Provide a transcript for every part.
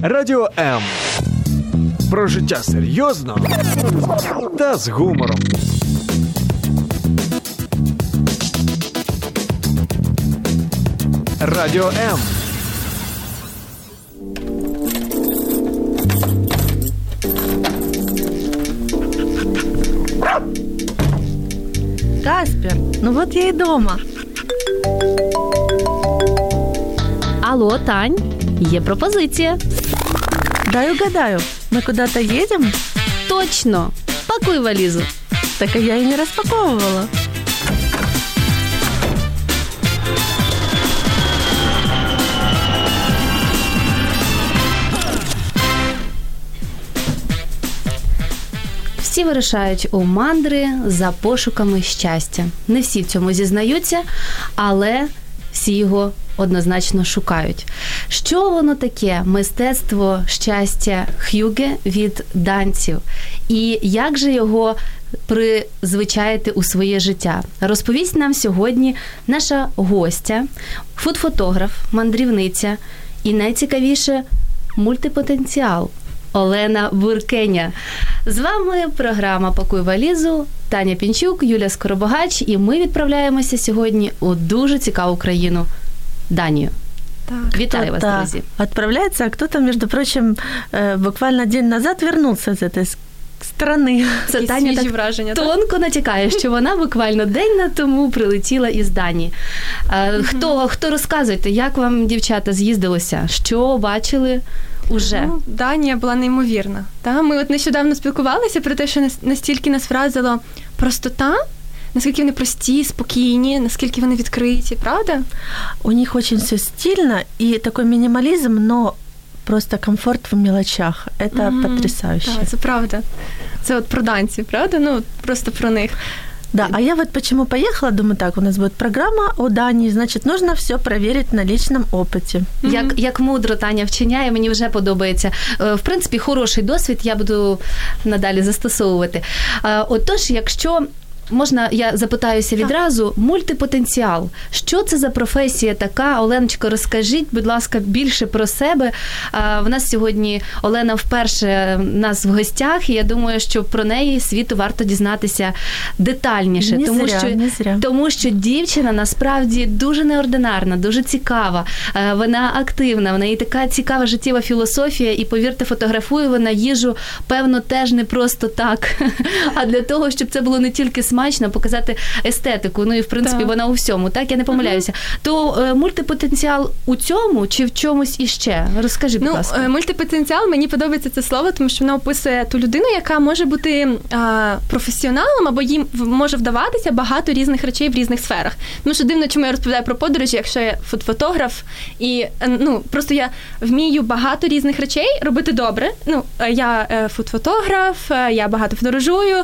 Радіо М. Про життя серйозно та з гумором. Радіо М. Каспер, ну вот я и дома. Алло, Тань, є пропозиція. Дай угадаю, мы куда-то едем? Точно, пакуй валізу. Так я и не распаковывала. Всі вирушають у мандри за пошуками щастя. Не всі в цьому зізнаються, але всі його однозначно шукають. Що воно таке мистецтво щастя Хюге від данців? І як же його призвичаїти у своє життя? Розповість нам сьогодні наша гостя, фуд-фотограф, мандрівниця і найцікавіше мультипотенціал Олена Буркеня. З вами програма «Пакуй валізу», Таня Пінчук, Юлія Скоробогач, і ми відправляємося сьогодні у дуже цікаву країну – Данію. Так, вітаю вас, друзі. Отправляется, а кто-то, между прочим, буквально день назад вернулся з этой страны. Це Таня так враження, тонко натякає, що вона буквально день тому прилетіла із Данії. Хто розказуєте, як вам, дівчата, з'їздилося? Що бачили уже? Ну, Данія була неймовірна. Ми от нещодавно спілкувалися про те, що настільки нас вразило простота, наскільки вони прості, спокійні, наскільки вони відкриті, правда? У них очень все стильно и такой минимализм, но просто комфорт в мелочах. Это потрясающе. Так, це правда. Це от про данців, правда? Ну, просто про них. Да, а я вот почему поехала, думаю, так, у нас будет программа о Дании, значит, нужно все проверить на личном опыте. Як мудро Таня вчиняє, мені вже подобається. В принципі, хороший досвід я буду надалі застосовувати. Отож, якщо можна, я запитаюся відразу, мультипотенціал. Що це за професія така? Оленочко, розкажіть, будь ласка, більше про себе. В нас сьогодні Олена вперше у нас в гостях, і я думаю, що про неї світу варто дізнатися детальніше. Тому що дівчина насправді дуже неординарна, дуже цікава. Вона активна, в неї така цікава життєва філософія, і, повірте, фотографує вона їжу, певно, теж не просто так, а для того, щоб це було не тільки смачно, показати естетику, ну і в принципі вона у всьому, так, я не помиляюся. То мультипотенціал у цьому чи в чомусь іще? Розкажи, будь ласка. Мультипотенціал, мені подобається це слово, тому що воно описує ту людину, яка може бути професіоналом, або їм може вдаватися багато різних речей в різних сферах. Тому що дивно, чому я розповідаю про подорожі, якщо я фотограф, і просто я вмію багато різних речей робити добре. Я фотограф, я багато подорожую,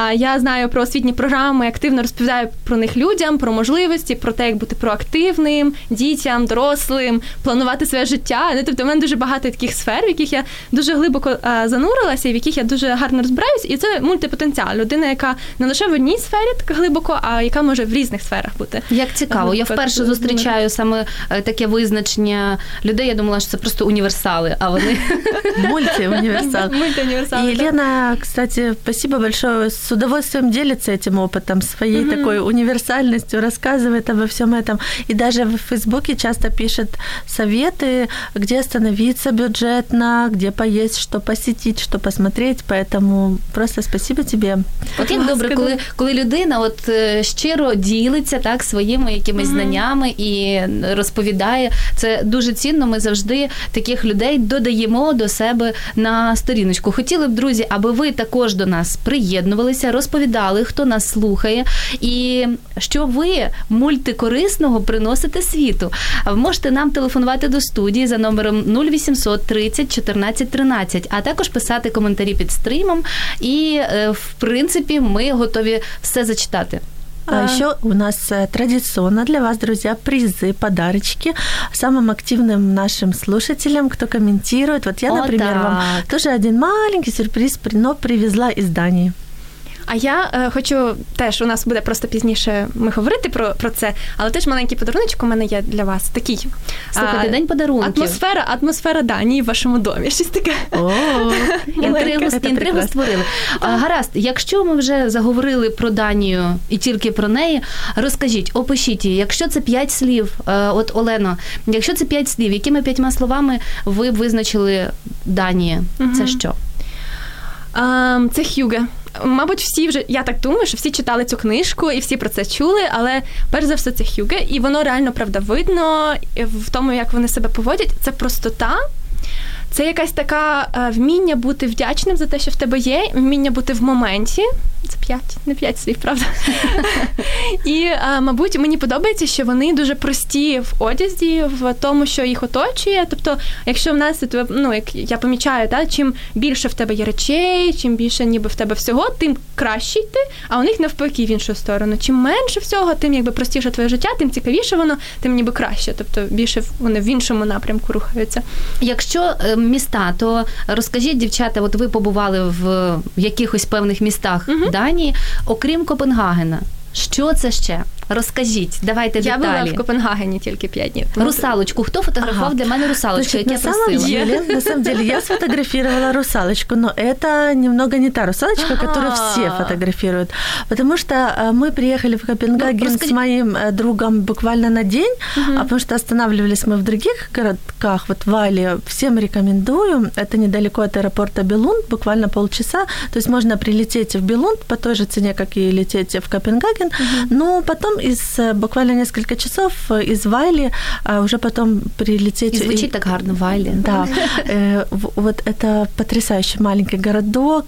я знаю про освітні програми, активно розповідаю про них людям, про можливості, про те, як бути проактивним, дітям, дорослим, планувати своє життя. Тобто в мене дуже багато таких сфер, в яких я дуже глибоко занурилася і в яких я дуже гарно розбираюсь. І це мультипотенціал. Людина, яка не лише в одній сфері так глибоко, а яка може в різних сферах бути. Як цікаво. Я вперше зустрічаю саме таке визначення людей. Я думала, що це просто універсали, а вони... Мультиуниверсал. И Лена, кстати, спасибо большое, с удовольствием делится этим опытом, своей такой универсальностью, рассказывает обо всем этом. И даже в Фейсбуке часто пишет советы, где остановиться бюджетно, где поесть, что посетить, что посмотреть. Поэтому просто спасибо тебе. От як добре, коли людина от щиро ділиться так своїми якимись знаннями і розповідає. Це дуже цінно. Ми завжди таких людей додаємо до себе на сторіночку. Хотіли б, друзі, аби ви також до нас приєднувалися, розповідали, хто нас слухає, і що ви мультикорисного приносите світу. Можете нам телефонувати до студії за номером 0800 30 14 13, а також писати коментарі під стрімом, і, в принципі, ми готові все зачитати. А еще у нас традиционно для вас, друзья, призы, подарочки самым активным нашим слушателям, кто комментирует. Вот я, например, вам тоже один маленький сюрприз, но привезла из Дании. А я хочу теж, у нас буде просто пізніше ми говорити про це, але теж маленький подаруночок у мене є для вас. Такий. Слухайте, день подарунків. Атмосфера Данії в вашому домі. Щось таке. Інтригу створили. Гаразд, якщо ми вже заговорили про Данію і тільки про неї, розкажіть, опишіть її. Якщо це 5 слів, от Олено, якщо це 5 слів, якими 5 словами ви б визначили Данію? Це що? Це Хюге. Мабуть, всі вже, я так думаю, що всі читали цю книжку і всі про це чули, але перш за все це Хюге, і воно реально, правда, видно в тому, як вони себе поводять. Це простота, це якась така вміння бути вдячним за те, що в тебе є, вміння бути в моменті. Це 5 слів, правда? І, мабуть, мені подобається, що вони дуже прості в одязі, в тому, що їх оточує. Тобто, якщо в нас, як я помічаю, чим більше в тебе є речей, чим більше ніби в тебе всього, тим краще йти, а у них навпаки в іншу сторону. Чим менше всього, тим якби простіше твоє життя, тим цікавіше воно, тим ніби краще. Тобто, більше вони в іншому напрямку рухаються. Якщо міста, то розкажіть, дівчата, от ви побували в якихось певних містах Данії, окрім Копенгагена. Що це ще? Розкажіть, давайте деталі. Я була в Копенгагені тільки 5 днів. Русалочку. Хто фотографував для мене русалочку, як я просила? На самом деле, я сфотографировала русалочку, но это немного не та русалочка, которую все фотографируют. Потому что мы приехали в Копенгаген с моим другом буквально на день, потому что останавливались мы в других городках, вот в Вайле. Всем рекомендую. Это недалеко от аэропорта Билунд, буквально полчаса. То есть можно прилететь в Билунд по той же цене, как и лететь в Копенгаген, но потом из буквально несколько часов из Вайли уже потом прилететь. И звучит так гарно, Вайли. Да. Вот это потрясающий маленький городок,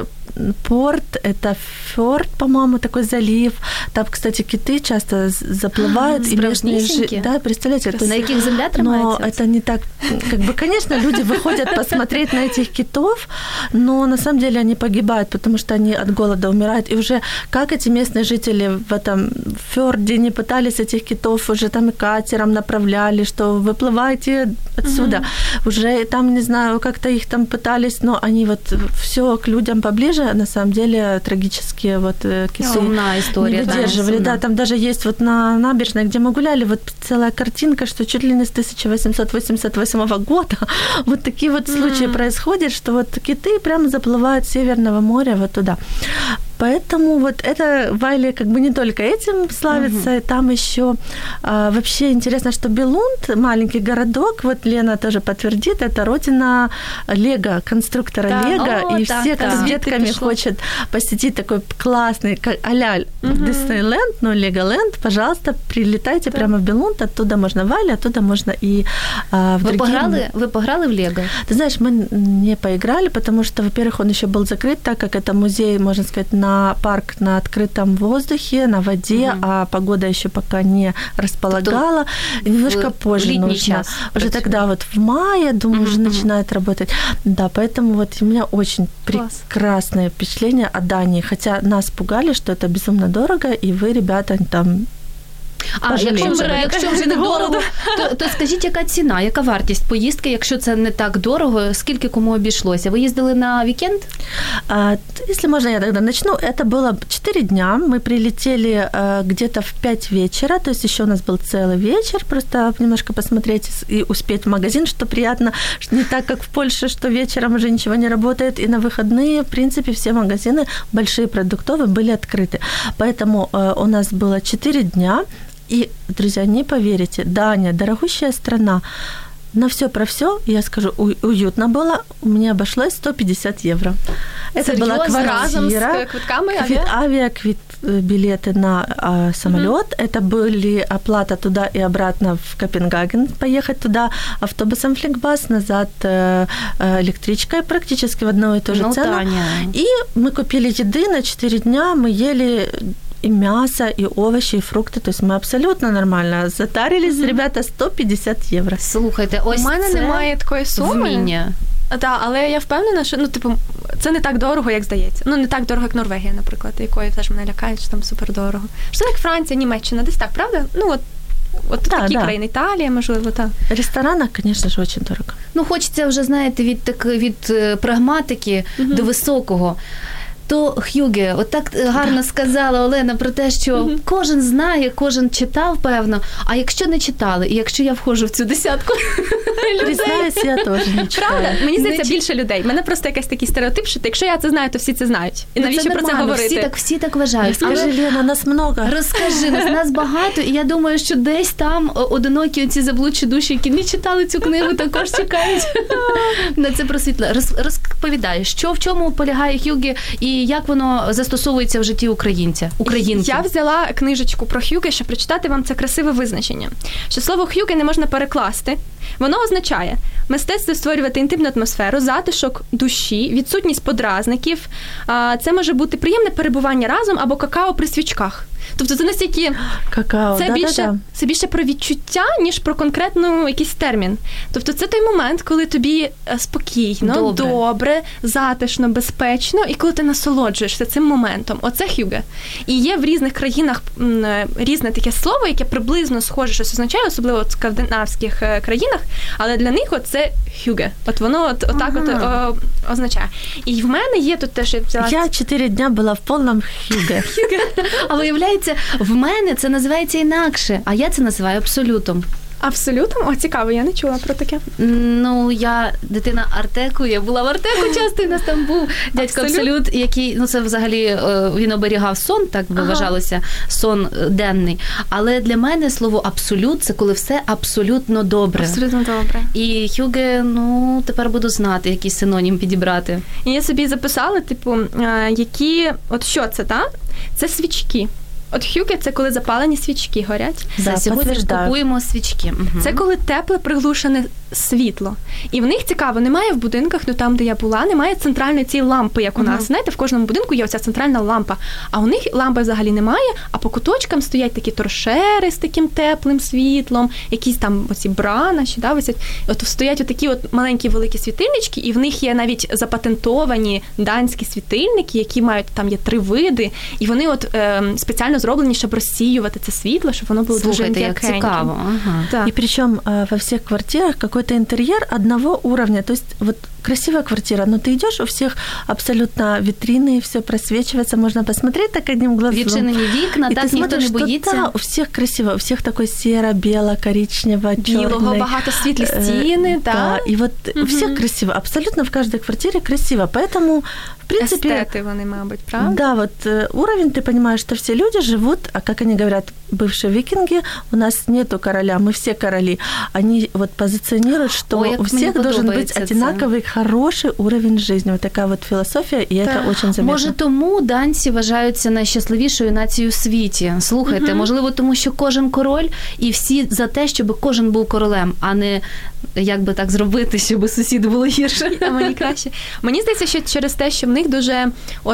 порт, это фьорд, по-моему, такой залив. Там, кстати, киты часто заплывают. И местные, да, представляете, на каких земля тримается? Но это не так, конечно, люди выходят посмотреть на этих китов, но на самом деле они погибают, потому что они от голода умирают. И уже как эти местные жители в этом фьорде не пытались этих китов, уже там и катером направляли, что выплывайте отсюда. Уже там, не знаю, как-то их там пытались, но они вот все к людям поближе, на самом деле трагические вот киты история, не выдерживали. Да, там даже есть вот на набережной, где мы гуляли, вот целая картинка, что чуть ли не с 1888 года вот такие вот случаи происходят, что вот киты прямо заплывают с Северного моря вот туда. Поэтому вот это Вайли как бы не только этим славится, там еще вообще интересно, что Билунд, маленький городок, вот Лена тоже подтвердит, это родина Лего, конструктора Лего, и все, кто с детками хочет посетить такой классный а-ля Диснейленд, ну, Леголенд, пожалуйста, прилетайте прямо в Билунд, оттуда можно в Вайли, оттуда можно и в другие... Вы пограли в Лего? Ты знаешь, мы не поиграли, потому что, во-первых, он еще был закрыт, так как это музей, можно сказать, на парк на открытом воздухе, на воде, а погода еще пока не располагала. Немножко позже нужно. Уже тогда вот в мае, думаю, уже начинает работать. Да, поэтому вот у меня очень прекрасное впечатление о Дании. Хотя нас пугали, что это безумно дорого, и вы, ребята, там... Якщо вже не дорого, то скажіть, яка ціна, яка вартість поїздки, якщо це не так дорого, скільки кому обійшлося? Ви їздили на вікенд? Если можно, я тогда начну. Это было 4 дня. Мы прилетели где-то в 5 вечера, то есть еще у нас был целый вечер, просто немножко посмотреть и успеть в магазин, что приятно, не так, как в Польше, что вечером уже ничего не работает, и на выходные, в принципе, все магазины, большие продуктовые, были открыты. Поэтому у нас было 4 дня. И, друзья, не поверите, Дания, дорогущая страна, на все про все, я скажу, уютно было, мне обошлось 150 евро. Это была квартира, билеты на самолет, это были оплата туда и обратно в Копенгаген, поехать туда автобусом Фликбас, назад электричкой, практически в одну и ту же цену. И мы купили еды на 4 дня, мы ели... и мясо, и овощи, и фрукти. Тобто ми абсолютно нормально затарились, ребята, 150 євро. Слухайте, ось у мене немає такої суми. Вміння. Так, але я впевнена, що це не так дорого, як здається. Не так дорого, як Норвегія, наприклад, якої теж мене лякають, що там супер дорого. Що як Франція, Німеччина, десь так, правда? От такі країни, Італія, можливо, так. В ресторанах, звісно ж, дуже дорого. Хочеться вже, знаєте, від прагматики до високого. То хюге, от так гарно сказала Олена про те, що кожен знає, кожен читав, певно. А якщо не читали, і якщо я входжу в цю десятку людей... Признаюсь, я теж не читаю. Правда? Мені здається, більше людей. Мене просто якийсь такий стереотип, що якщо я це знаю, то всі це знають. І навіщо про це говорити? Всі так вважають. Скажи, Лена, нас много. Розкажи, нас багато, і я думаю, що десь там одинокі оці заблудші душі, які не читали цю книгу, також чекають на це просвітлення. Розповідай, в чому полягає хюге і як воно застосовується в житті українця, українки? Я взяла книжечку про хюге, щоб прочитати вам це красиве визначення. Що слово хюге не можна перекласти. Воно означає мистецтво створювати інтимну атмосферу, затишок душі, відсутність подразників. Це може бути приємне перебування разом або какао при свічках. Тобто це настільки какао, це більше про відчуття, ніж про конкретну якийсь термін. Тобто це той момент, коли тобі спокійно, добре, затишно, безпечно, і коли ти насолоджуєшся цим моментом. Оце хюге. І є в різних країнах різне таке слово, яке приблизно схоже щось означає, особливо в скандинавських країнах, але для них це хюге. От воно отак означає. І в мене є тут теж... Я 4 дня була в повному хюге. А виявляється, в мене це називається інакше, а я це називаю абсолютом. Абсолютом? О, цікаво, я не чула про таке. Ну, я дитина Артеку, я була в Артеку часто, і у нас там був дядько Абсолют, який, це взагалі, він оберігав сон, так би вважалося, сон денний. Але для мене слово абсолют – це коли все абсолютно добре. Абсолютно добре. І хюге, тепер буду знати, який синонім підібрати. І я собі записала, що це, так? Це свічки. От хюге – це коли запалені свічки горять. Сьогодні купуємо свічки. Угу. Це коли тепле приглушене світло. І в них цікаво, немає в будинках, там, де я була, немає центральної цієї лампи, як у нас. Знаєте, в кожному будинку є оця центральна лампа. А у них лампи взагалі немає, а по куточкам стоять такі торшери з таким теплим світлом, якісь там оці бра наші, висять. От стоять отакі маленькі великі світильнички, і в них є навіть запатентовані данські світильники, які мають, там є 3 види, і вони спеціально зроблені, щоб розсіювати це світло, щоб воно було дуже м'якеньким. Слухайте, як цікаво. И причем во всех квартирах какой-то интерьер одного уровня. То есть вот красивая квартира, но ты идешь, у всех абсолютно витрины, все просвечивается, можно посмотреть так одним глазом. Відчинені вікна, так, ніхто не боїться. Да, у всех красиво, у всех такой серо, бело, коричнево, чёрный. Білого, багато світлі стіни, да. И вот у всех красиво, абсолютно в каждой квартире красиво, поэтому в принципе... Естети вони, мабуть, правда? Да, вот уровень, ты понимаешь, что все люди живут, а как они говорят, бывшие викинги, у нас нету короля, мы все короли. Они вот позиционируют, что у всех должен быть одинаковый, хороший уровень жизни. Вот такая вот философия, и это очень заметно. Може, тому данці вважаються найщасливішою нацією у світі. Слухайте, можливо, тому що кожен король, і всі за те, щоб кожен був королем, а не як би так зробити, щоб сусіду було гірше. А мені краще. Мені здається, що через те, що в них дуже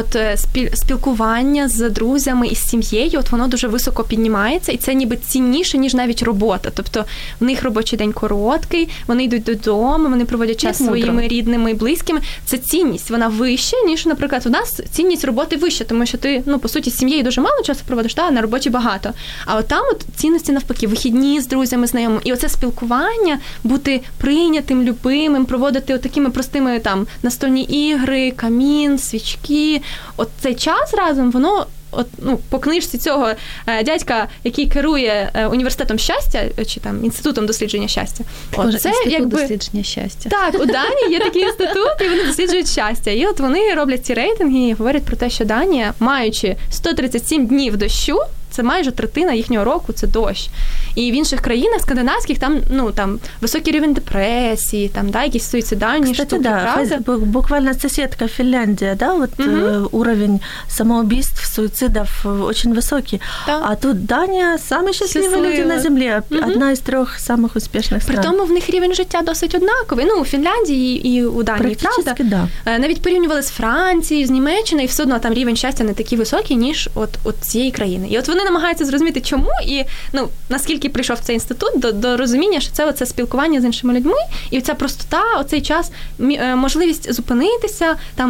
спілкування з друзями і з сім'єю, воно дуже високо піднімається, і це ніби цінніше, ніж навіть робота. Тобто в них робочий день короткий, вони йдуть додому, вони проводять час зі своїми рідними і близькими. Це цінність, вона вища, ніж, наприклад, у нас цінність роботи вища, тому що ти, по суті, з сім'єю дуже мало часу проводиш, а на роботі багато. А от там цінності навпаки, вихідні з друзями, знайомими. І оце спілкування, бути прийнятим, любимим, проводити такими простими настольні ігри, камін, свічки. От цей час разом, воно по книжці цього дядька, який керує університетом щастя, чи інститутом дослідження щастя. Інститут дослідження щастя. Так, у Данії є такий інститут, і вони досліджують щастя. І от вони роблять ці рейтинги і говорять про те, що Данія, маючи 137 днів дощу, це майже третина їхнього року, це дощ. І в інших країнах скандинавських там високий рівень депресії, якісь суїцидальні штуки. Да, буквально соседка Финляндия, да, уровень самоубийств, суицидов очень высокий. Да. А тут Дания самые счастливые люди на земле, одна из 3 самых успешных стран. При тому в них рівень життя досить однаковий. У Фінляндії і у Данії, правда? Да. Навіть порівнювали з Францією, з Німеччиною, і все одно там рівень щастя не такий високий, ніж от цієї країни. І от вони намагаються зрозуміти, чому, і наскільки прийшов цей інститут до розуміння, що це оце спілкування з іншими людьми, і ця простота, оцей час, можливість зупинитися,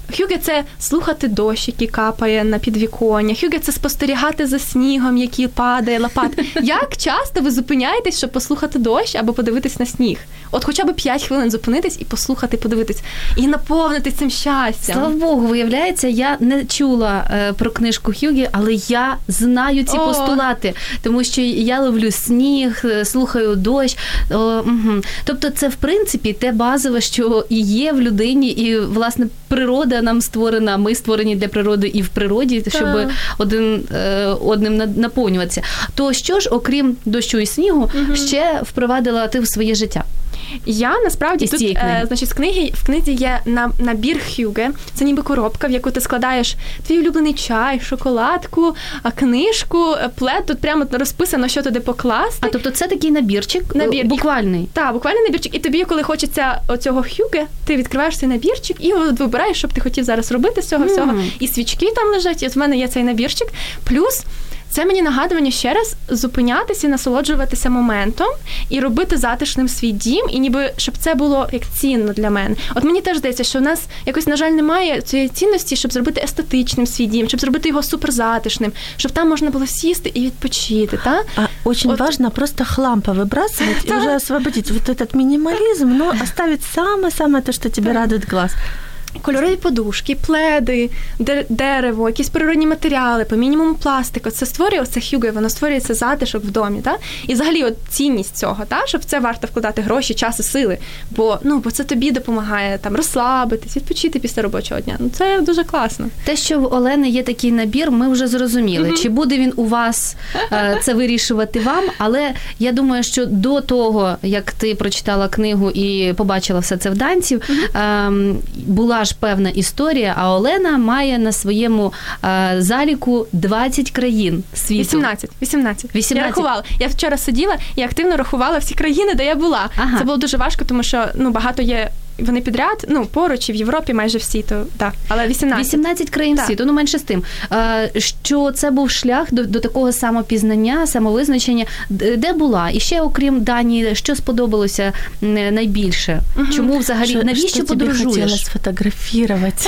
Хюге – це слухати дощ, який капає на підвіконня. Хюге – це спостерігати за снігом, який падає, лопати. Як часто ви зупиняєтесь, щоб послухати дощ або подивитись на сніг? От хоча б 5 хвилин зупинитись і послухати, подивитись. І наповнитись цим щастям. Слава Богу, виявляється, я не чула про книжку Хюге, але я знаю ці постулати. Тому що я ловлю сніг, слухаю дощ. Тобто це, в принципі, те базове, що і є в людині, і, власне, природа нам створена, ми створені для природи і в природі, щоб одним наповнюватися. То що ж, окрім дощу і снігу, ще впровадила ти в своє життя? Я, насправді, тут, значить, в книзі є набір Хюге. Це ніби коробка, в яку ти складаєш твій улюблений чай, шоколадку, книжку, плед. Тут прямо розписано, що туди покласти. А тобто це такий набірчик? Буквальний? Так, буквальний набірчик. І тобі, коли хочеться оцього Хюге, ти відкриваєш цей набірчик і вибираєш, що б ти хотів зараз робити з цього всього. І свічки там лежать, і от в мене є цей набірчик. Плюс це мені нагадування ще раз зупинятися і насолоджуватися моментом і робити затишним свій дім, і ніби, щоб це було як цінно для мене. От мені теж здається, що в нас якось, на жаль, немає цієї цінності, щоб зробити естетичним свій дім, щоб зробити його суперзатишним, щоб там можна було сісти і відпочити, так? Очень важно просто хлам повыбрасывать и уже освободить вот этот минимализм, но оставить самое-самое то, что тебе радует глаз. Кольорові подушки, пледи, дерево, якісь природні матеріали, по мінімуму пластику. Це створює оце Хюге, воно створюється затишок в домі, так? І взагалі от цінність цього, так? Щоб в це варто вкладати гроші, час і сили, бо це тобі допомагає там розслабитись, відпочити після робочого дня. Це дуже класно. Те, що в Олени є такий набір, ми вже зрозуміли. Чи буде він у вас, це вирішувати вам, але я думаю, що до того, як ти прочитала книгу і побачила все це в Данців, була ж певна історія, а Олена має на своєму заліку 20 країн світу. 18. Я рахувала. Я вчора сиділа і активно рахувала всі країни, де я була. Ага. Це було дуже важко, тому що багато є вони підряд, поруч і в Європі майже всі, то так. Але 18 країн світу, менше з тим. Що це був шлях до такого самопізнання, самовизначення. Де була? І ще, окрім Данії, що сподобалося найбільше? Чому взагалі? Навіщо подорожуєш? Що тобі хотілося сфотографувати?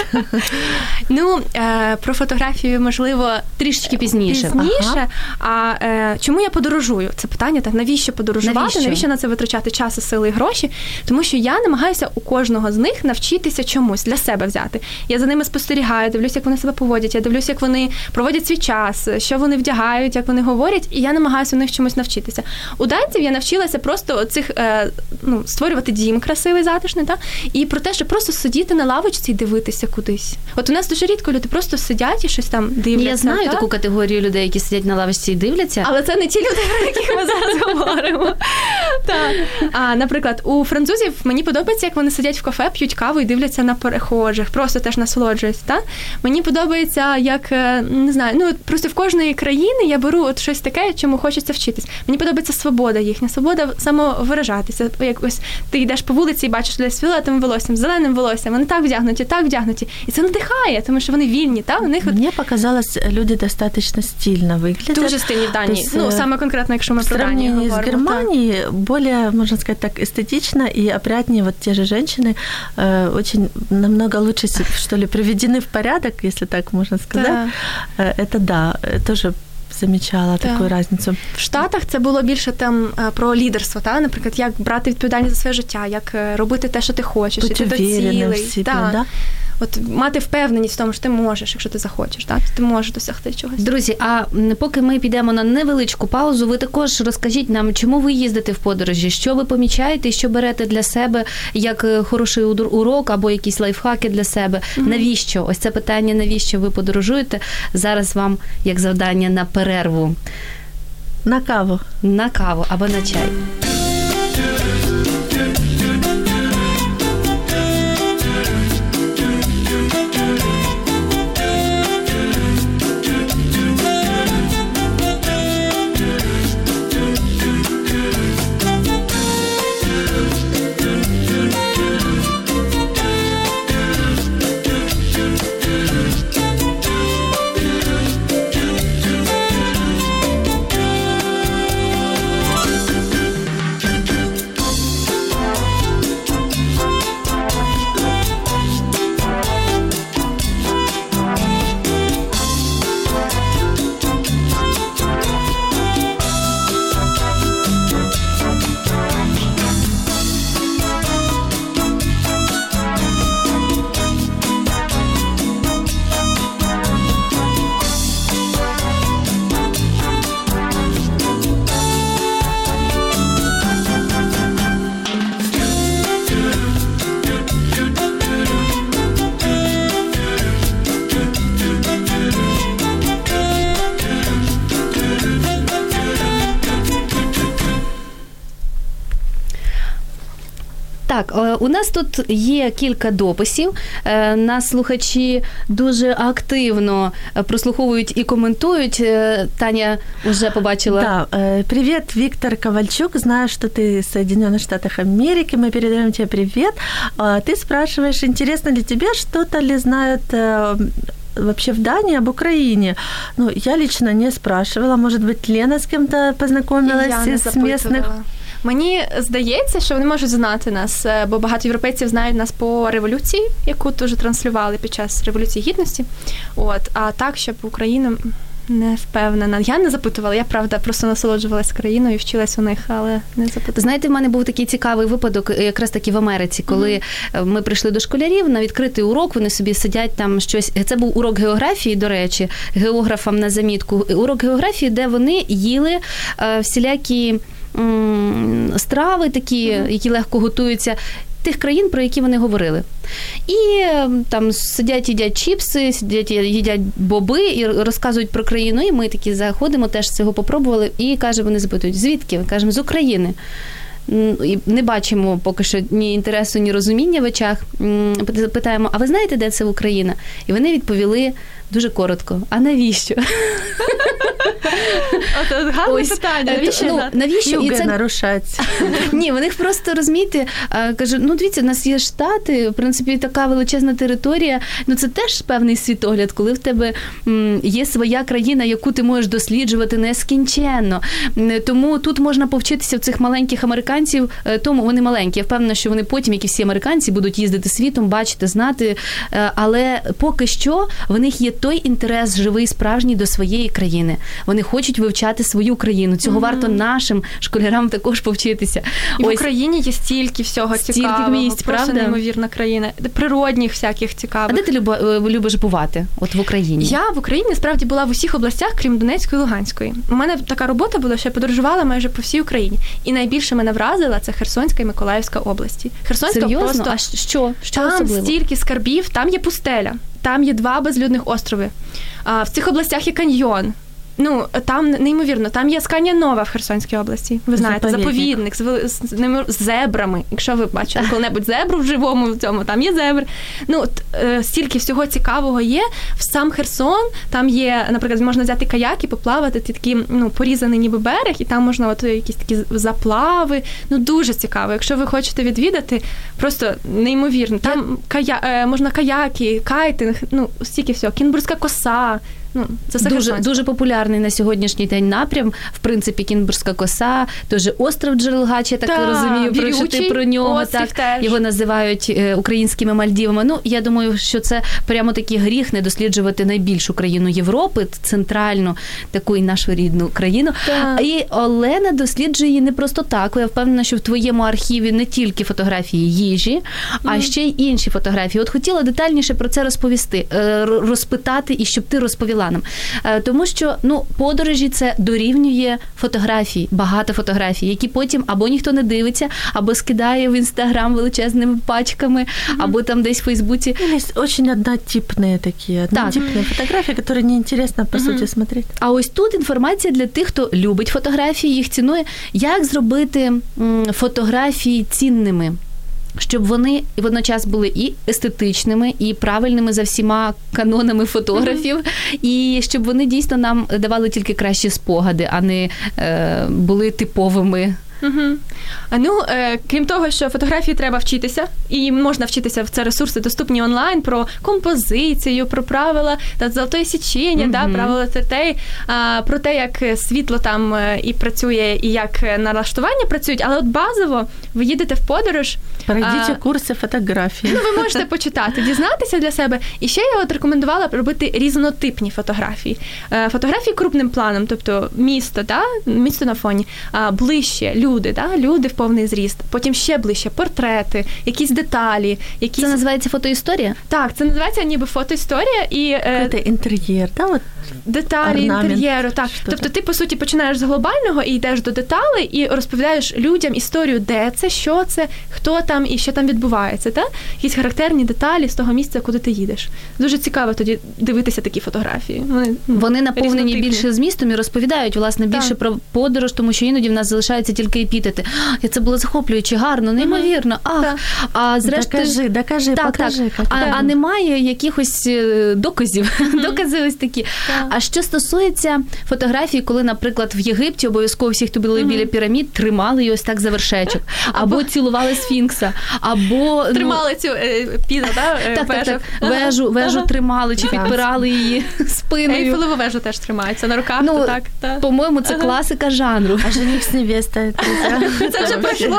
Про фотографію, можливо, трішечки пізніше. А чому я подорожую? Це питання, так, навіщо подорожувати? Навіщо на це витрачати час, сили і гроші? Тому що я намагаюся у кожного з них навчитися чомусь для себе взяти. Я за ними спостерігаю, дивлюся, як вони себе поводять, я дивлюся, як вони проводять свій час, що вони вдягають, як вони говорять, і я намагаюся у них чомусь навчитися. У Данців я навчилася просто цих, створювати дім красивий, затишний, та? І про те, що просто сидіти на лавочці і дивитися кудись. От у нас дуже рідко люди просто сидять і щось там дивляться. Я знаю таку категорію людей, які сидять на лавочці і дивляться. Але це не ті люди, про яких ми зараз говоримо. Наприклад, у французів мені подобається, як вони сидять в кафе, п'ють каву і дивляться на перехожих, просто теж насолоджуюсь, так? Мені подобається, як, не знаю, просто в кожної країни я беру от щось таке, чому хочеться вчитись. Мені подобається свобода їхня, свобода самовиражатися. Якось ти йдеш по вулиці і бачиш людей з фіолетовим волоссям, зеленим волоссям, вони так вдягнуті. І це надихає, тому що вони вільні, так? У них Мені показалось, люди достатньо стильно виглядять. Дуже стильні в Данії. Саме конкретно, якщо ми про Данію говоримо. В сравнении с Германией более, можно сказать так, эстетично и опрятнее вот те же женщины очень намного лучше, что ли, приведены в порядок, если так можно сказать. Да. Это да, тоже замічала таку різницю. В Штатах це було більше там про лідерство, та? Наприклад, як брати відповідальність за своє життя, як робити те, що ти хочеш, іти до цілей. Да? От мати впевненість в тому, що ти можеш, якщо ти захочеш, так? Ти можеш досягти чогось. Друзі, а поки ми підемо на невеличку паузу, ви також розкажіть нам, чому ви їздите в подорожі, що ви помічаєте і що берете для себе як хороший урок або якісь лайфхаки для себе. Навіщо? Ось це питання, навіщо ви подорожуєте? Зараз вам як завдання на перерву. На каву. На каву або на чай. Так, у нас тут є кілька дописів. Нас слухачі дуже активно прослуховують і коментують. Таня вже побачила. Да, привет, Виктор Ковальчук. Знаю, что ты в Соединенных Штатах Америки. Мы передаем тебе привет. Ты спрашиваешь, интересно ли тебе, что-то ли знают вообще в Дании об Украине? Ну, я лично не спрашивала. Может быть, Лена с кем-то познакомилась из местных? Мені здається, що вони можуть знати нас, бо багато європейців знають нас по революції, яку теж транслювали під час Революції Гідності. А так, щоб Україну не впевнена. Я не запитувала, я, правда, просто насолоджувалась країною і вчилась у них, але не запитувала. Знаєте, в мене був такий цікавий випадок якраз таки в Америці, коли ми прийшли до школярів на відкритий урок, вони собі сидять там щось. Це був урок географії, до речі, географам на замітку. Урок географії, де вони їли всілякі страви такі, які легко готуються, тих країн, про які вони говорили. І там сидять, їдять чіпси, сидять, їдять боби і розказують про країну. І ми такі заходимо, теж цього попробували. І, вони запитують, звідки? Кажемо, з України. І не бачимо поки що ні інтересу, ні розуміння в очах. Питаємо, а ви знаєте, де це Україна? І вони відповіли дуже коротко. А навіщо? Гарне питання. Навіщо? Юга нарушать. Ні, в них просто, розумієте, каже, дивіться, у нас є Штати, в принципі, така величезна територія, це теж певний світогляд, коли в тебе є своя країна, яку ти можеш досліджувати нескінченно. Тому тут можна повчитися в цих маленьких американців, тому вони маленькі. Я впевнена, що вони потім, як і всі американці, будуть їздити світом, бачити, знати, але поки що в них є той інтерес живий, справжній до своєї країни. Вони хочуть вивчати свою країну. Цього варто нашим школярам також повчитися. І в Україні є стільки всього цікавого. Місць, просто неймовірна країна. Природних всяких цікавих. А де ти любиш бувати от в Україні? Я в Україні, справді, була в усіх областях, крім Донецької і Луганської. У мене така робота була, що я подорожувала майже по всій Україні. І найбільше мене вразила це Херсонська і Миколаївська області. Херсонська Серйозно? просто... А що там особливо? Стільки скарбів, там є пустеля. Там є 2 безлюдних острови. В цих областях є каньйон. Там неймовірно, там є Асканія Нова в Херсонській області. Ви знаєте, заповідник з зебрами. Якщо ви бачили коли-небудь зебру в живому в цьому, там є зебри. Стільки всього цікавого є. В сам Херсон, там є, наприклад, можна взяти каяк і поплавати, такий, порізаний ніби берег, і там можна якісь такі заплави. Дуже цікаво. Якщо ви хочете відвідати, просто неймовірно. Там можна каяки, кайтинг, стільки всього. Кінбурзька коса. Це дуже популярний на сьогоднішній день напрям. В принципі, Кінбурзька коса, теж остров Джерелгач, я так розумію, що ти про нього. Так, його називають українськими Мальдівами. Я думаю, що це прямо такий гріх не досліджувати найбільшу країну Європи, центральну, таку і нашу рідну країну. Так. І Олена досліджує її не просто так. Я впевнена, що в твоєму архіві не тільки фотографії їжі, а ще й інші фотографії. От хотіла детальніше про це розповісти, розпитати і щоб ти розповіла нам. Тому що, подорожі це дорівнює фотографії, багато фотографій, які потім або ніхто не дивиться, або скидає в Інстаграм величезними пачками, або там десь в Фейсбуці. Есть очень однотипные такие, однотипные фотографии, которые неинтересно, по суті, смотреть. А ось тут інформація для тих, хто любить фотографії, їх цінує. Як зробити фотографії цінними? Щоб вони водночас були і естетичними, і правильними за всіма канонами фотографів, і щоб вони дійсно нам давали тільки кращі спогади, а не були типовими. Крім того, що фотографії треба вчитися, і можна вчитися, це ресурси доступні онлайн, про композицію, про правила золотої січення, правила тетей, про те, як світло там і працює, і як налаштування працюють, але от базово ви їдете в подорож. Пройдіть курси фотографії. Ви можете почитати, дізнатися для себе. І ще я рекомендувала робити різнотипні фотографії. Фотографії крупним планом, тобто місто на фоні, ближче, люди в повний зріст, потім ще ближче портрети, якісь деталі. Це називається фотоісторія? Так, це називається ніби фотоісторія. І це інтер'єр, деталі інтер'єру, так. Тобто ти, по суті, починаєш з глобального і йдеш до деталей і розповідаєш людям історію, де це, що це, хто там і що там відбувається, так? Якісь характерні деталі з того місця, куди ти їдеш. Дуже цікаво тоді дивитися такі фотографії. Вони наповнені більше змістом і розповідають, власне, більше про подорож, тому що іноді в нас залишається тільки оскільки епітети. Це було захоплююче, гарно, неймовірно. А зрештою... Докажи, покажи. А немає якихось доказів. Докази ось такі. А що стосується фотографій, коли, наприклад, в Єгипті обов'язково всі, хто були біля пірамід, тримали її ось так за вершечок. Або цілували сфінкса. Або... Тримали цю пізу, так? Вежу тримали, чи підпирали її спиною. Ейфелеву вежу теж тримається на руках. По-моєму, це класика жанру. А жених з невестою. Це вже пройшло.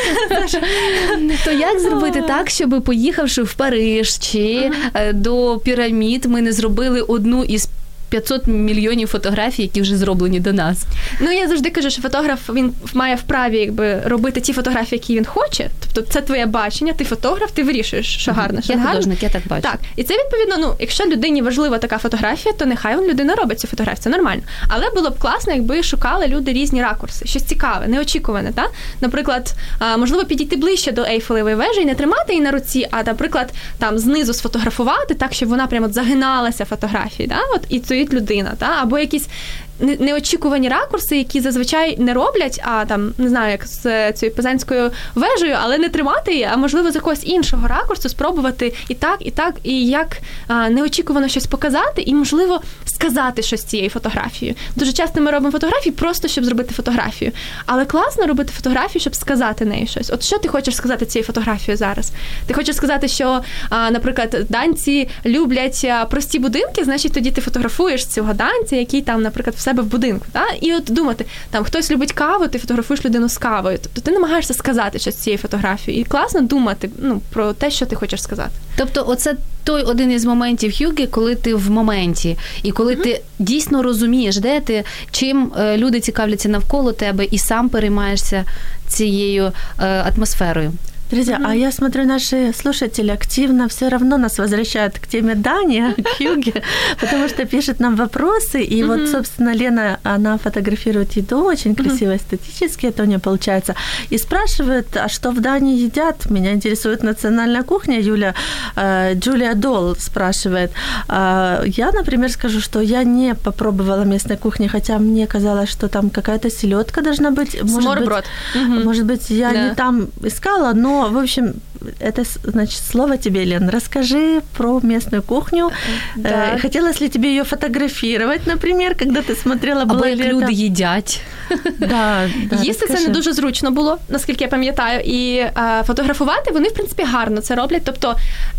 То як зробити так, щоб, поїхавши в Париж чи до пірамід, ми не зробили одну із 500 мільйонів фотографій, які вже зроблені до нас? Я завжди кажу, що фотограф, він має вправі робити ті фотографії, які він хоче. Тобто це твоє бачення, ти фотограф, ти вирішуєш, що гарно, що не гарно. Я художник, я так бачу. Так, і це відповідно, якщо людині важлива така фотографія, то нехай людина робить цю фотографію, це нормально. Але було б класно, якби шукали люди різні ракурси, щось цікаве, неочікуване, так? Наприклад, можливо, підійти ближче до Ейфелевої вежі і не тримати її на руці, а, наприклад, там знизу сфотографувати так, щоб вона прямо загиналася фотографії, так? І стоїть людина, так? Або якісь неочікувані ракурси, які зазвичай не роблять, а там, не знаю, як з цією Пизанською вежею, але не тримати її, а можливо з якогось іншого ракурсу спробувати і як неочікувано щось показати, і, можливо, сказати щось цією фотографією. Дуже часто ми робимо фотографії просто, щоб зробити фотографію. Але класно робити фотографію, щоб сказати нею щось. От що ти хочеш сказати цією фотографією зараз? Ти хочеш сказати, що, наприклад, данці люблять прості будинки, значить, тоді ти фотографуєш цього данця, який там, наприклад, в себе в будинку. Та? І от думати, там хтось любить каву, ти фотографуєш людину з кавою. Тобто ти намагаєшся сказати щось цією фотографією. І класно думати про те, що ти хочеш сказати. Тобто оце той один із моментів Хьюги, коли ти в моменті. І коли ти дійсно розумієш, де ти, чим люди цікавляться навколо тебе, і сам переймаєшся цією атмосферою. Друзья, а я смотрю, наши слушатели активно все равно нас возвращают к теме Дани, к Хьюге, потому что пишут нам вопросы, и вот, собственно, Лена, она фотографирует еду, очень красиво, эстетически это у нее получается, и спрашивает, а что в Дании едят? Меня интересует национальная кухня, Джулия Дол спрашивает. Я, например, скажу, что я не попробовала местной кухни, хотя мне казалось, что там какая-то селёдка должна быть. Может быть, я не там искала, но в общем, это, значит, слово тебе, Лен. Расскажи про местную кухню. Да. Хотелось ли тебе её фотографировать, например, когда ты смотрела, або як люди їдять. Да, їсти це не дуже зручно було, наскільки я пам'ятаю. І фотографувати вони, в принципі, гарно це роблять. Тобто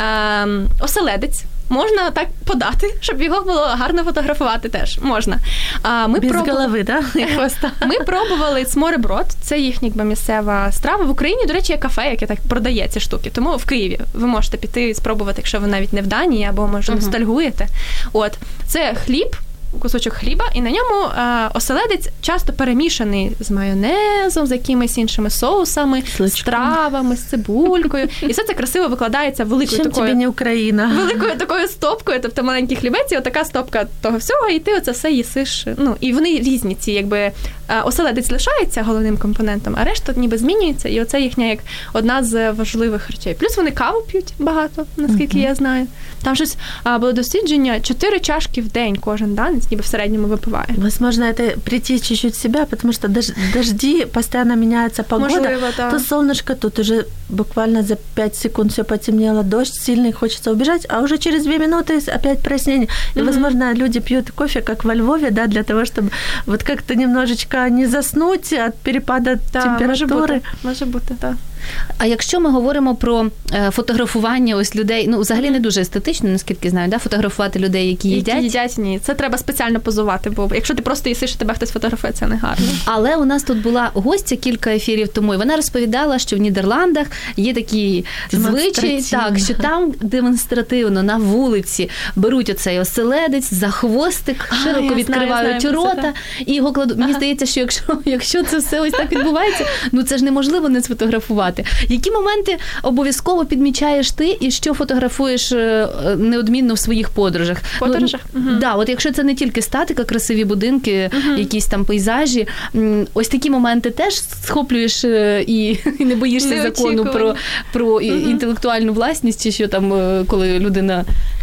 оселедець можна так подати, щоб його було гарно фотографувати теж. Можна. Без голови, так? Ми пробували смореброд. Це їхня місцева страва. В Україні, до речі, є кафе, яке так продає ці штуки. Тому в Києві ви можете піти і спробувати, якщо ви навіть не в Данії, або, може, ностальгуєте. От. Це хліб, кусочок хліба, і на ньому оселедець часто перемішаний з майонезом, з якимись іншими соусами, з травами, з цибулькою. І все це красиво викладається великою такою... Чим тобі не Україна? Великою такою стопкою, тобто маленький хлібець, і отака стопка того всього, і ти оце все їсиш. І вони різні ці, оселедець лишається головним компонентом, а решта ніби змінюється, і оце їхня як одна з важливих речей. Плюс вони каву п'ють багато, наскільки я знаю. Там щось було дослідження, 4 чашки в день кожен данець ніби в середньому выпивает. Возможно, это прийти чуть-чуть в себя, потому что дожди, постоянно меняется погода. Можливо, да. То солнышко, тут уже буквально за 5 секунд все потемнело, дождь сильный, хочется убежать, а уже через 2 минуты опять прояснение. И, возможно, люди пьют кофе, как во Львове, да, для того, чтобы вот как-то немножечко не заснуть от перепада температури. Може бути, так. А якщо ми говоримо про фотографування ось людей, взагалі не дуже естетично, наскільки знаю, да, фотографувати людей, які їдять. Які їдять, ні. Це треба спеціально позувати, бо якщо ти просто їсиш, і тебе хтось фотографує, це не гарно. Але у нас тут була гостя кілька ефірів тому, і вона розповідала, що в Нідерландах є такі звичаї, так, що там демонстративно на вулиці беруть оцей оселедець за хвостик, широко відкривають рота, і його кладуть. Мені здається, що якщо це все ось так відбувається, це ж неможливо не сфотографувати. Які моменти обов'язково підмічаєш ти і що фотографуєш неодмінно в своїх подорожах? Подорожах? Да, от якщо це не тільки статика, красиві будинки, якісь там пейзажі, ось такі моменти теж схоплюєш і не боїшся закону про інтелектуальну власність, чи що там, коли людина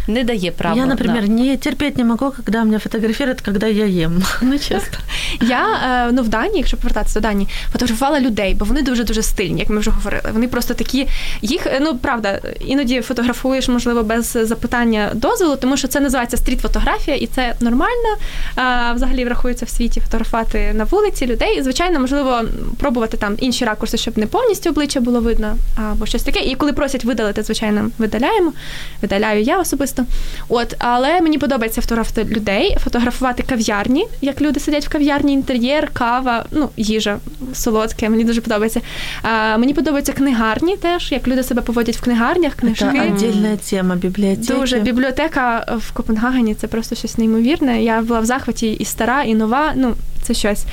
не дає права. Я, например, не терпеть не могу, когда меня фотографируют, когда я ем. Ну, чесно. Я, в Данії, якщо повертатися до Данії, фотографувала людей, бо вони дуже-дуже стильні, як ми вже говорили. Вони просто такі, їх, правда, іноді фотографуєш, можливо, без запитання дозволу, тому що це називається стріт-фотографія, і це нормально. Взагалі врахується в світі фотографувати на вулиці людей. І, звичайно, можливо, пробувати там інші ракурси, щоб не повністю обличчя було видно, або щось таке. І коли просять видалити, звичайно, видаляю я особисто. Але мені подобається фотографувати людей, фотографувати кав'ярні, як люди сидять в кав'ярні, інтер'єр, кава, їжа солодке, мені дуже подобається. Мені подобаються книгарні теж, як люди себе поводять в книгарнях, книжки. Це віддільна тема, бібліотеки. Дуже. Бібліотека в Копенгагені – це просто щось неймовірне. Я була в захваті і стара, і нова, це щось.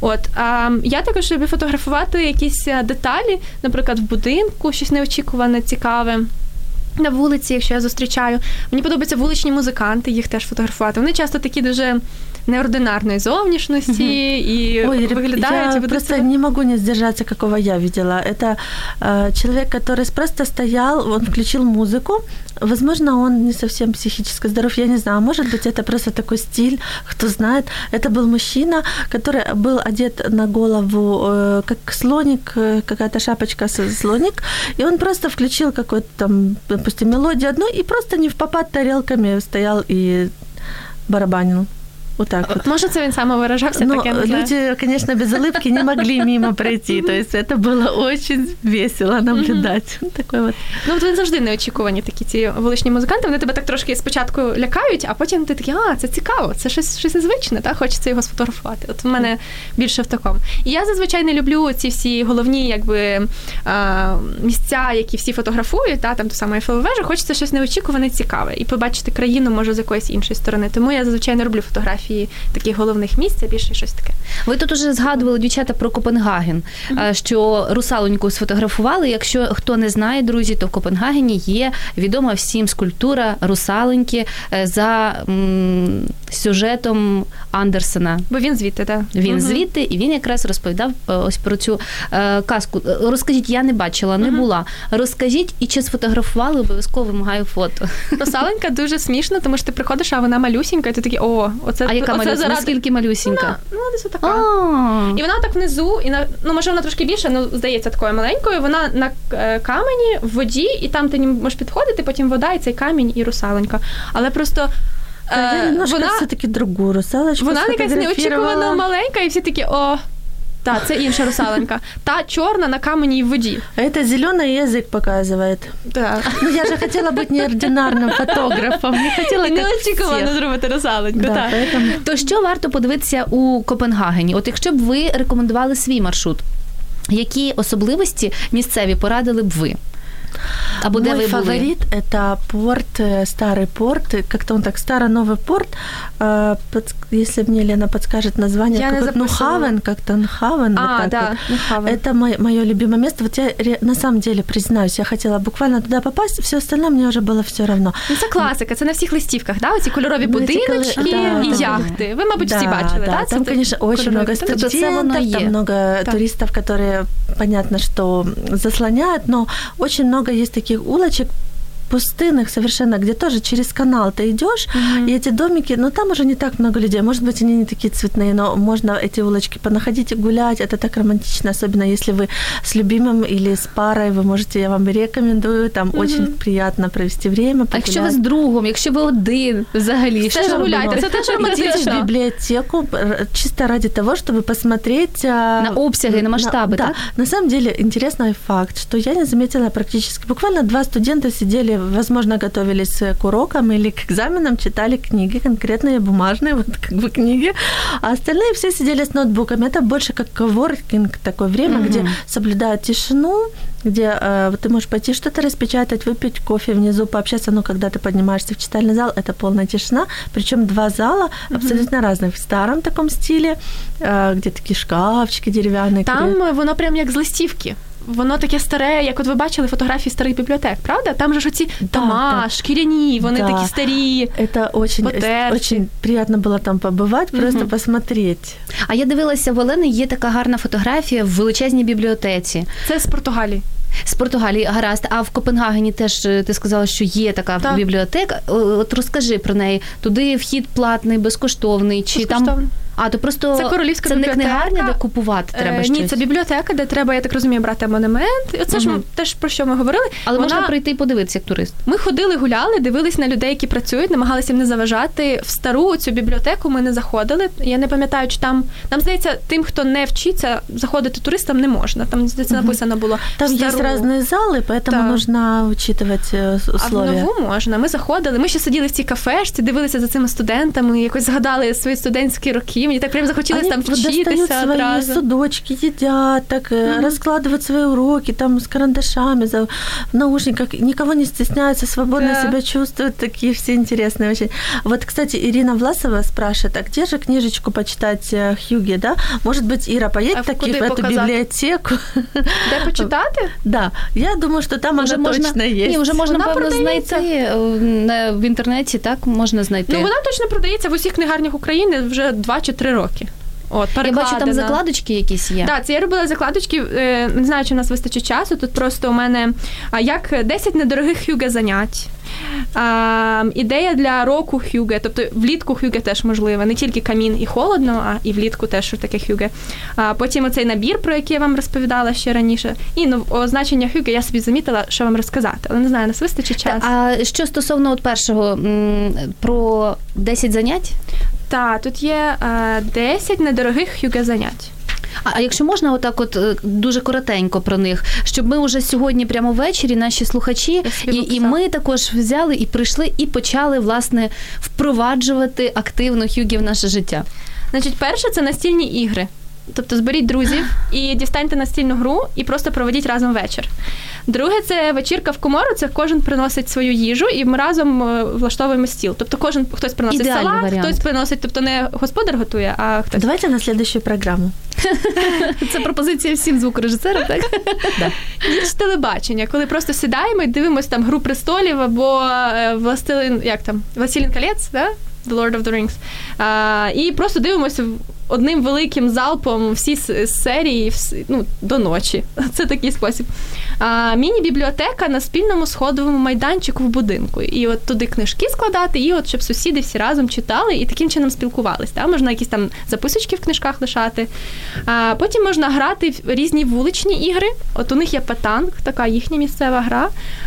Я також люблю фотографувати якісь деталі, наприклад, в будинку, щось неочікуване, цікаве. На вулиці, якщо я зустрічаю. Мені подобаються вуличні музиканти, їх теж фотографувати. Вони часто такі дуже неординарной зовнішності и выглядают. Я просто не могу не сдержаться, какого я видела. Это человек, который просто стоял, он включил музыку. Возможно, он не совсем психически здоров, я не знаю. Может быть, это просто такой стиль, кто знает. Это был мужчина, который был одет на голову, как слоник, какая-то шапочка слоник. И он просто включил какую-то там, допустим, мелодию одну и просто не впопад тарелками стоял и барабанил. Вот так вот. Может, це він самовыражався? Люди, конечно, без улыбки не могли мимо пройти. То есть это было очень весело наблюдать. Такой вот. Вони завжди неочікувані, такі ці вуличні музиканти. Вони тебе так трошки спочатку лякають, а потім ти такий, це цікаво, це щось незвичне, так? Хочеться його сфотографувати. От в мене більше в такому. І я зазвичай не люблю ці всі головні місця, які всі фотографують, там ту саму Ейфелеву вежу. Хочеться щось неочікуване, цікаве. І побачити країну, може, з якоїсь іншої сторони. Тому я зазвичай не роблю фотографії таких головних місць, а більше щось таке. Ви тут уже згадували, дівчата, про Копенгаген, що русалоньку сфотографували. Якщо хто не знає, друзі, то в Копенгагені є відома всім скульптура русалоньки за сюжетом Андерсена. Бо він звідти, так? Він звідти, і він якраз розповідав ось про цю казку. Розкажіть, я не бачила, не була. Розкажіть, і чи сфотографували, обов'язково вимагаю фото. Русалонька дуже смішно, тому що ти приходиш, а вона малюсінька, і ти такий, оце... А яка малюсінька? Наскільки малюсінька? Вона десь отака. І вона так внизу, може вона трошки більше, здається, такою маленькою, вона на камені, в воді, і там ти можеш підходити, потім вода, і цей камінь, і русалонька. Але просто... вона все-таки другу русалочку вона якась неочікувано маленька, і всі такі, так, це інша русалонька. Та чорна на камені і в воді. А це зелений язик показує. Так. Я же хотіла бути неординарним фотографом. Не хотіла, як неочікувано зробити русалоньку. Да, то що варто подивитися у Копенгагені? От якщо б ви рекомендували свій маршрут, які особливості місцеві порадили б ви? Або мой фаворит – это порт, старый порт, как-то он так, старо-новый порт, если мне Лена подскажет название, как Нухавен, как-то Нухавен. Да, Нухавен. Это мое любимое место. Вот я на самом деле признаюсь, я хотела буквально туда попасть, все остальное мне уже было все равно. Це класика, це на всіх листівках, да? Оці кольорові будиночки і яхти. Ви, мабуть, всі бачили, да? Там, конечно, очень много студентов, там много туристов, которые, понятно, что заслоняют, но очень много есть таких улочек пустынных совершенно, где тоже через канал ты идёшь, и эти домики, там уже не так много людей, может быть, они не такие цветные, но можно эти улочки понаходить и гулять, это так романтично, особенно если вы с любимым или с парой, вы можете, я вам рекомендую, там очень приятно провести время, погулять. А якщо ви з другом, якщо ви один, взагалі, що ж гуляєте? Це теж романтично. В библиотеку чисто ради того, чтобы посмотреть... На обсяги, на масштабы, да? На самом деле, интересный факт, что я не заметила практически, буквально 2 студента сидели, возможно, готовились к урокам или к экзаменам, читали книги, конкретные бумажные, книги, а остальные все сидели с ноутбуками. Это больше как коворкинг, такое время, где соблюдают тишину, где ты можешь пойти что-то распечатать, выпить кофе внизу, пообщаться, но когда ты поднимаешься в читальный зал, это полная тишина, причем 2 зала абсолютно разных, в старом таком стиле, где такие шкафчики деревянные. Там воно прям як з листівки. Воно таке старе, як от ви бачили фотографії старих бібліотек, правда? Там же ж оці дома, шкіряні, вони такі старі. Это очень приятно было там побывать, просто посмотреть. А я дивилася, в Олени є така гарна фотографія в величезній бібліотеці. Це з Португалії. З Португалії, гаразд. А в Копенгагені теж ти сказала, що є така бібліотека. От розкажи про неї. Туди вхід платний, безкоштовний? Чи там... то просто це королівська це бібліотека. Не книгарня, де купувати треба щось? Ні, це бібліотека, де треба, я так розумію, брати абонемент. І оце ж теж про що ми говорили. Але можна прийти і подивитися, як турист. Ми ходили, гуляли, дивились на людей, які працюють, намагалися їм не заважати. В стару цю бібліотеку ми не заходили. Я не пам'ятаю, чи там, здається, тим, хто не вчиться, заходити туристам не можна. Там, здається, написано було. Там є різні зали, тому потрібно учитувати условия. А в нову можна. Ми заходили, ми ще сиділи в цій кафешці, дивилися за цими студентами, якось згадали свої студентські роки. Мені так прям захотілося там вчитися одразу. Свои судочки, едят, так раскладывают свои уроки, там с карандашами, в наушниках, никого не стесняются, свободно себя чувствуют, такие все интересные очень. Вот, кстати, Ирина Власова спрашивает, а где же книжечку почитать Хьюге, да? Может быть, Ира поедет таки в эту библиотеку? Де почитати? Да, я думаю, що там вона точно є. Ні, вже можна, певно, знайти в інтернеті, так, можна знайти. Вона точно продається в усіх книгарнях України вже 2 чи 3 роки. Я бачу, там закладочки якісь є. Так, це я робила закладочки, не знаю, чи в нас вистачить часу, тут просто у мене як 10 недорогих Хьюге занять. Ідея для року Хьюге, тобто влітку Хьюге теж можливо, не тільки камін і холодно, а і влітку теж що таке Хьюге. Потім оцей набір, про який я вам розповідала ще раніше. І означення Хьюге я собі замітила, що вам розказати, але не знаю, нас вистачить часу. А що стосовно першого, про 10 занять? Так, тут є 10 недорогих Хьюге занять. А якщо можна отак дуже коротенько про них, щоб ми вже сьогодні прямо ввечері, наші слухачі, і ми також взяли і прийшли і почали, власне, впроваджувати активно Хьюге в наше життя. Значить, перше – це настільні ігри. Тобто зберіть друзів і дістаньте настільну гру і просто проведіть разом вечір. Друге – це вечірка в комору, це кожен приносить свою їжу і ми разом влаштовуємо стіл. Тобто хтось приносить салат, хтось приносить, тобто не господар готує, а хтось. Давайте на слідущу програму. Це пропозиція всім звукорежисерам, так? Ніч телебачення, коли просто сідаємо і дивимося там «Гру престолів» або «Властелин колець», да? The Lord of the Rings. І просто дивимося одним великим залпом всі серії до ночі. Це такий спосіб. Міні-бібліотека на спільному сходовому майданчику в будинку. І от туди книжки складати, і от щоб сусіди всі разом читали і таким чином спілкувались. Да? Можна якісь там записочки в книжках лишати. Потім можна грати в різні вуличні ігри. От у них є патанг, така їхня місцева гра.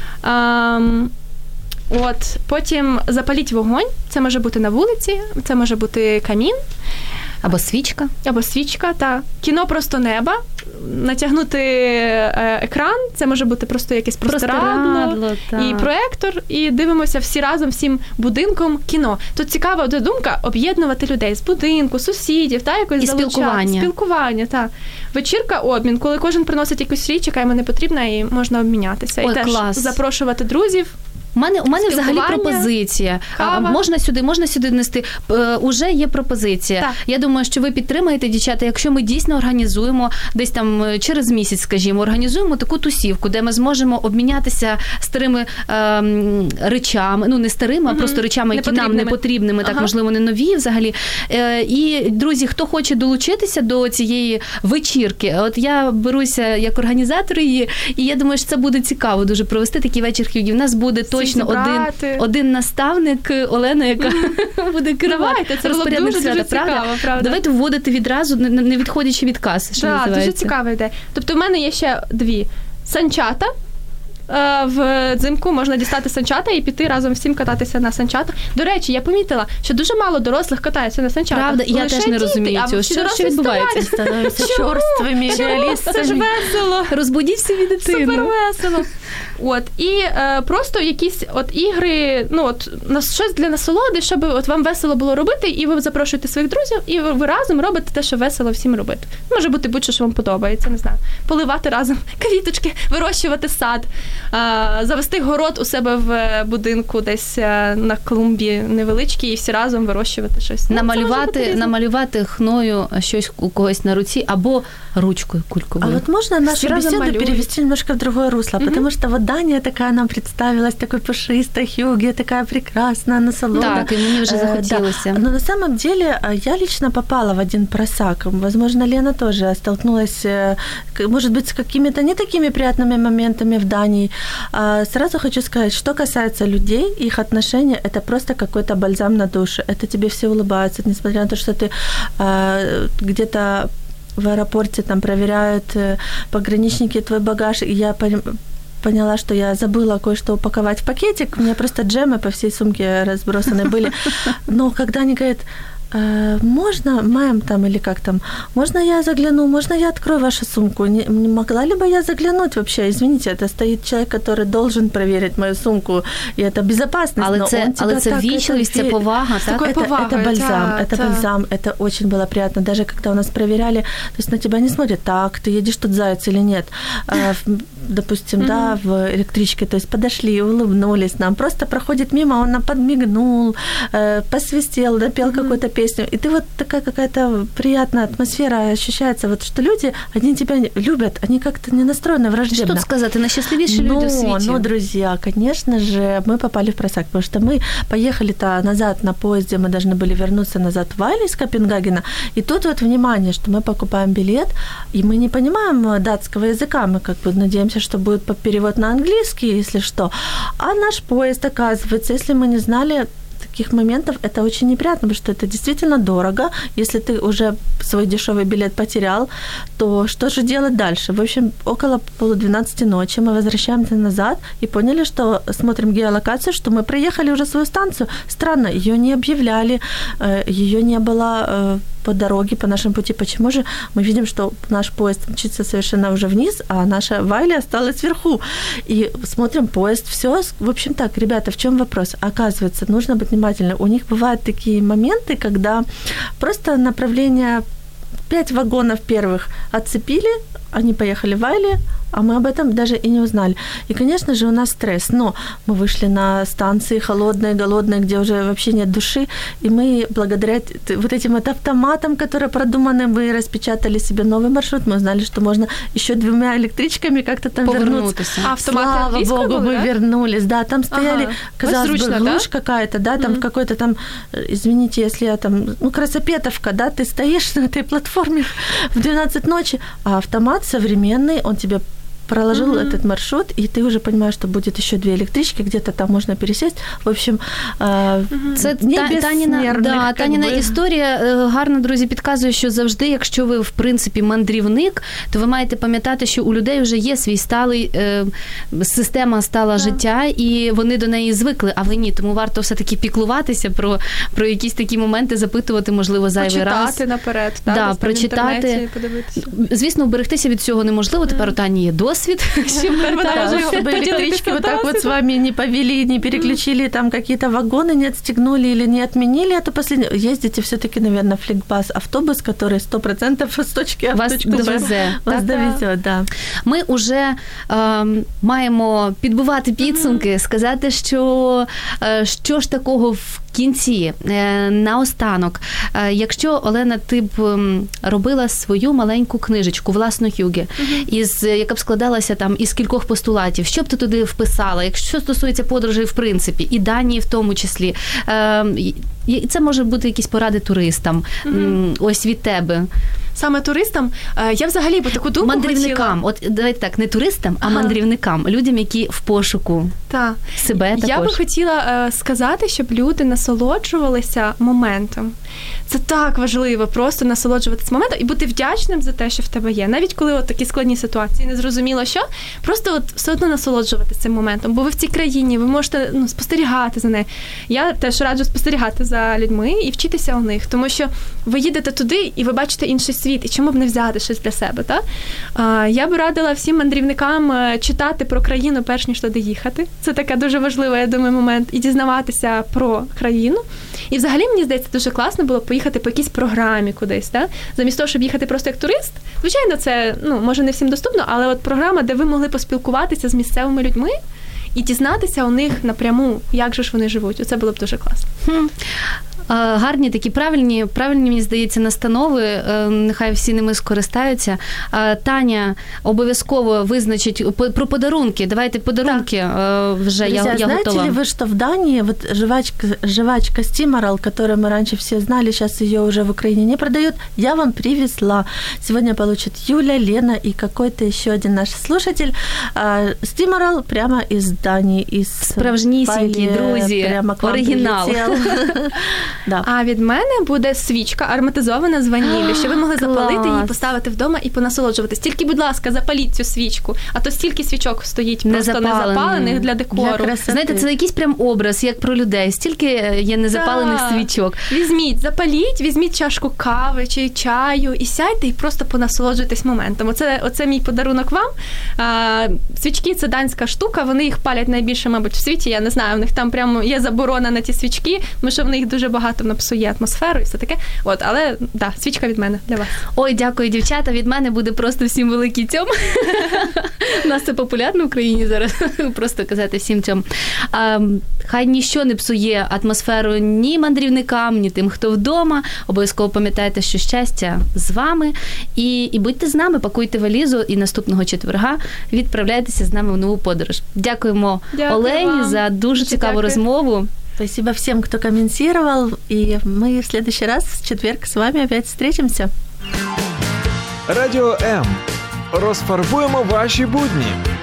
Потім запаліть вогонь, це може бути на вулиці, це може бути камін. Або свічка. Так. Кіно «Просто неба», натягнути екран, це може бути просто якесь простирадло і проектор, і дивимося всі разом, всім будинком кіно. Тут цікава думка об'єднувати людей з будинку, сусідів, якось залучати. Спілкування, так. Вечірка обмін, коли кожен приносить якусь річ, яка йому не потрібна, і можна обмінятися. І теж запрошувати друзів. У мене взагалі пропозиція. Можна сюди нести. Уже є пропозиція. Так. Я думаю, що ви підтримаєте, дівчата, якщо ми дійсно організуємо, десь там через місяць, скажімо, організуємо таку тусівку, де ми зможемо обмінятися старими речами, не старими, а просто речами, які нам не потрібними, так, можливо, не нові взагалі. І, друзі, хто хоче долучитися до цієї вечірки, от я беруся як організатор її, і я думаю, що це буде цікаво дуже провести такий вечір Хьюге. У нас буде точно один наставник, Олена, яка буде керувати розпорядник свята, правда? Давайте вводити відразу, не відходячи від каси, що називається. Так, дуже цікава ідея. Тобто в мене є ще 2. Санчата. Взимку можна дістати санчата і піти разом всім кататися на санчатах. До речі, я помітила, що дуже мало дорослих катаються на санчатах. Правда, і я теж не розумію цього. Що відбувається? Становимося чорствими, реалістами. Це ж весело. Розбудіть собі дитину. Супер весело. І просто якісь ігри, на щось для насолоди, щоб вам весело було робити, і ви запрошуєте своїх друзів, і ви разом робите те, що весело всім робити. Може бути будь-що, що вам подобається, не знаю. Поливати разом квіточки, вирощувати сад. завести город у себе в будинку десь на клумбі невеличкій і всі разом вирощувати щось. Намалювати хною щось у когось на руці або ручкою кульковою. А вот можно нашу беседу перевести немножко в другое русло, потому что вот Даня такая нам представилась, такой пушистой, Хьюги, такая прекрасная, насолода. Так, и мне уже захотелось. Да. Но на самом деле я лично попала в один просак. Возможно, Лена тоже столкнулась, может быть, с какими-то не такими приятными моментами в Дании. Сразу хочу сказать, что касается людей, их отношения, это просто какой-то бальзам на душу. Это тебе все улыбаются, несмотря на то, что ты где-то в аэропорте там проверяют пограничники твой багаж, и я поняла, что я забыла кое-что упаковать в пакетик, у меня просто джемы по всей сумке разбросаны были, но когда они говорят, можно, мэм, там, или как там, можно я загляну, можно я открою вашу сумку? Не могла ли бы я заглянуть вообще? Извините, это стоит человек, который должен проверить мою сумку, и это безопасность. Але це вічливість, це повага, так? Это бальзам, это очень было приятно. Даже когда у нас проверяли, то есть на тебя не смотрят, так, ты едешь тут заяц или нет. Допустим, да, в электричке, то есть подошли, улыбнулись нам, просто проходит мимо, он нам подмигнул, посвистел, напел какую-то песню, и ты вот такая какая-то приятная атмосфера ощущается, вот что люди, они тебя любят, они как-то не настроены враждебно. Что тут сказать, найщасливіші люди в світі. Но, друзья, конечно же, мы попали в просак, потому что мы поехали-то назад на поезде, мы должны были вернуться назад в Вайле из Копенгагена, и тут вот внимание, что мы покупаем билет, и мы не понимаем датского языка, мы как бы надеемся, что будет перевод на английский, если что, а наш поезд, оказывается, если мы не знали таких моментов, это очень неприятно, потому что это действительно дорого. Если ты уже свой дешевый билет потерял, то что же делать дальше? В общем, около 11:30 ночи мы возвращаемся назад и поняли, что смотрим геолокацию, что мы проехали уже свою станцию. Странно, её не объявляли, её не было по дороге, по нашему пути. Почему же мы видим, что наш поезд мчится совершенно уже вниз, а наша Вайля осталась вверху? И смотрим поезд, всё. В общем так, ребята, в чём вопрос? Оказывается, нужно быть внимательным. У них бывают такие моменты, когда просто направление 5 вагонов первых отцепили, они поехали в Вайле, а мы об этом даже и не узнали. И, конечно же, у нас стресс. Но мы вышли на станции холодные, голодные, где уже вообще нет души, и мы благодаря вот этим вот автоматам, которые продуманы, мы распечатали себе новый маршрут, мы узнали, что можно ещё 2 электричками как-то там вернуться. Слава Богу, мы вернулись. Да, там стояли, казалось бы, глушь какая-то, да, там какой-то там, извините, если я там, красопетовка, да, ты стоишь на этой платформе в 12 ночи, а автомат современный, он тебе проложил этот маршрут, и ты уже понимаешь, что будет еще 2 электрички, где-то там можно пересесть. В общем, це Таніна історія гарно, друзі, підказує, що завжди, якщо ви, в принципі, мандрівник, то ви маєте пам'ятати, що у людей вже є свій сталий, система стала життя, і вони до неї звикли, а ви ні. Тому варто все-таки піклуватися про якісь такі моменти, запитувати, можливо, зайвий раз. Почитати наперед, прочитати. Звісно, уберегтися від цього неможливо. Тепер у Тані є досвід, чтобы электрички вот так вот с вами не повели, не переключили там какие-то вагоны, не отстегнули или не отменили эту последнюю. Ездите всё-таки, наверное, фликбас, автобус, который 100% с точки А в точку Б вас довезет. Да. Ми вже маємо підбивати підсумки, сказати, що ж такого в кінці, наостанок. Якщо, Олена, ти б робила свою маленьку книжечку, власну Хьюги, яка б складалася там із кількох постулатів, що б ти туди вписала, якщо стосується подорожей в принципі, і Данії в тому числі, і це може бути якісь поради туристам, ось від тебе. Саме туристам, я взагалі по таку думку мандрівникам, хотіла. От давайте так, не туристам, а мандрівникам, людям, які в пошуку себе також. Я би хотіла сказати, щоб люди насолоджувалися моментом. Це так важливо, просто насолоджуватися моментом і бути вдячним за те, що в тебе є. Навіть коли от такі складні ситуації, не зрозуміло що, просто от все одно насолоджуватися цим моментом, бо ви в цій країні, ви можете спостерігати за нею. Я теж раджу спостерігати за людьми і вчитися у них, тому що ви їдете туди і ви бачите інший світ, і чому б не взяти щось для себе, так? Я б радила всім мандрівникам читати про країну, перш ніж туди їхати. Це така дуже важлива, я думаю, момент. І дізнаватися про країну. І взагалі, мені здається, дуже класно було поїхати по якійсь програмі кудись, так? Замість того, щоб їхати просто як турист. Звичайно, це, може, не всім доступно, але от програма, де ви могли поспілкуватися з місцевими людьми і дізнатися у них напряму, як же ж вони живуть. Оце було б дуже класно. Гарні такі правильні, мені здається, настанови. Нехай всі ними скористаються. Таня обов'язково визначить про подарунки. Давайте подарунки вже я готова. Знаете ли вы, что в Дании вот жвачка Стиморал, которую мы раньше все знали, сейчас ее уже в Украине не продают, я вам привезла. Сегодня получит Юля, Лена и какой-то еще один наш слушатель. Стиморал прямо из Дании, из справжнісінькі, друзі, оригінал. Да. А від мене буде свічка ароматизована з ваніллю, що ви могли запалити її, поставити вдома і понасолоджуватись. Тільки, будь ласка, запаліть цю свічку, а то стільки свічок стоїть просто незапалених для декору. Знаєте, це якийсь прям образ, як про людей. Стільки є незапалених свічок. Візьміть, запаліть, візьміть чашку кави чи чаю і сядьте і просто понасолоджуйтесь моментом. Оце мій подарунок вам. Свічки – це данська штука, вони їх палять найбільше, мабуть, в світі. Я не знаю, у них там прямо є заборона на ті свічки, тому що в них дуже багато воно псує атмосферу і все таке. Але, свічка від мене для вас. Ой, дякую, дівчата. Від мене буде просто всім великий цьом. У нас це популярно в Україні зараз. Просто казати всім цьом. Хай ніщо не псує атмосферу ні мандрівникам, ні тим, хто вдома. Обов'язково пам'ятайте, що щастя з вами. І будьте з нами, пакуйте валізу і наступного четверга відправляйтеся з нами в нову подорож. Дякуємо Олені вам за дуже цікаву розмову. Спасибо всем, кто комментировал. И мы в следующий раз в четверг с вами опять встретимся. Радіо М. Розфарбуємо ваші будні.